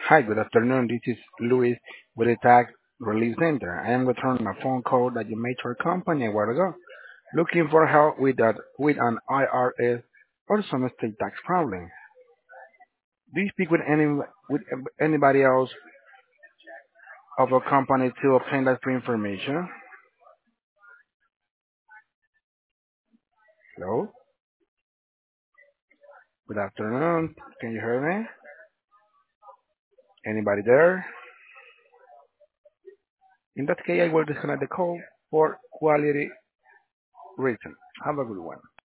Hi, good afternoon. This is Luis with the Tax Relief Center. I am returning a phone call that you made to our company a while ago, looking for help with an IRS or some state tax problem. Do you speak with anybody else of our company to obtain that free information? Hello, good afternoon. Can you hear me? Anybody there? In that case, I will disconnect the call for quality reason. Have a good one.